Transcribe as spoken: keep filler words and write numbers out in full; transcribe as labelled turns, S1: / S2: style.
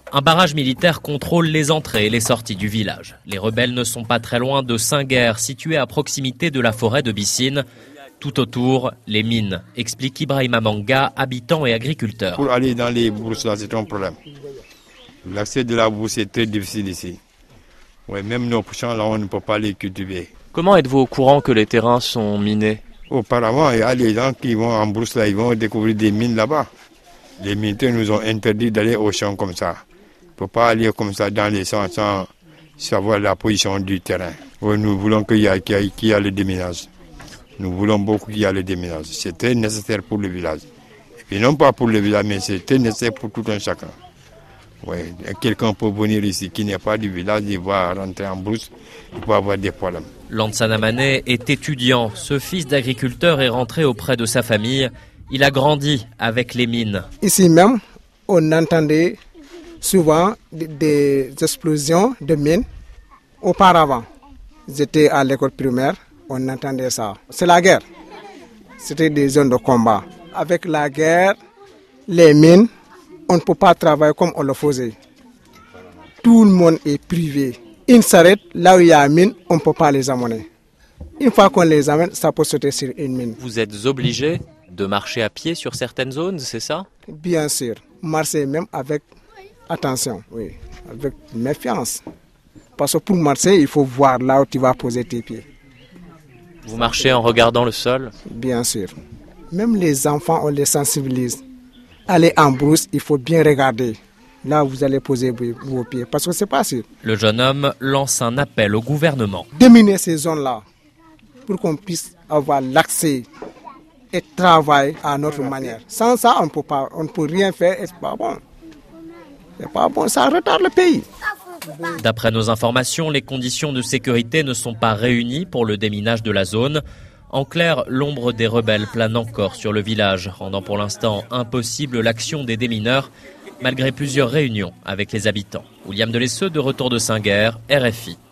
S1: Un barrage militaire contrôle les entrées et les sorties du village. Les rebelles ne sont pas très loin de Saint-Guerre, situé à proximité de la forêt de Bissine. Tout autour, les mines, explique Ibrahima Manga, habitant et agriculteur.
S2: Pour aller dans les bourses, là, c'est un problème. L'accès de la bourse est très difficile ici. Ouais, même nos champs, là, on ne peut pas les cultiver.
S3: Comment êtes-vous au courant que les terrains sont minés?
S2: Auparavant, il y a des gens qui vont en bourse, là, ils vont découvrir des mines là-bas. Les militaires nous ont interdit d'aller au champ comme ça. Il ne faut pas aller comme ça dans les champs sans savoir la position du terrain. Ouais, nous voulons qu'il y ait, qu'il y ait, qu'il y ait le déminage. Nous voulons beaucoup qu'il y ait le déminage. C'est très nécessaire pour le village. Et puis non pas pour le village, mais c'est très nécessaire pour tout un chacun. Ouais, quelqu'un peut venir ici qui n'est pas du village, il va rentrer en brousse, il peut avoir des problèmes.
S1: Lansana Mané est étudiant. Ce fils d'agriculteur est rentré auprès de sa famille. Il a grandi avec les mines.
S4: Ici même, on entendait souvent des explosions de mines. Auparavant, j'étais à l'école primaire, on entendait ça. C'est la guerre. C'était des zones de combat. Avec la guerre, les mines, on ne peut pas travailler comme on le faisait. Tout le monde est privé. Ils s'arrêtent là où il y a une mine, on ne peut pas les amener. Une fois qu'on les amène, ça peut sauter sur une mine.
S3: Vous êtes obligé de marcher à pied sur certaines zones, c'est ça?
S4: Bien sûr. Marcher même avec attention, oui, avec méfiance. Parce que pour marcher, il faut voir là où tu vas poser tes pieds.
S3: Vous marchez en regardant le sol?
S4: Bien sûr. Même les enfants, on les sensibilise. Allez en brousse, il faut bien regarder. Là où vous allez poser vos pieds, parce que c'est pas sûr.
S1: Le jeune homme lance un appel au gouvernement.
S4: Déminer ces zones-là pour qu'on puisse avoir l'accès et travailler à notre manière. Sans ça, on peut pas, on ne peut rien faire et c'est pas bon. C'est pas bon, ça retarde le pays.
S1: D'après nos informations, les conditions de sécurité ne sont pas réunies pour le déminage de la zone. En clair, l'ombre des rebelles plane encore sur le village, rendant pour l'instant impossible l'action des démineurs, malgré plusieurs réunions avec les habitants. William Delesseux, de retour de Saint-Guerre, R F I.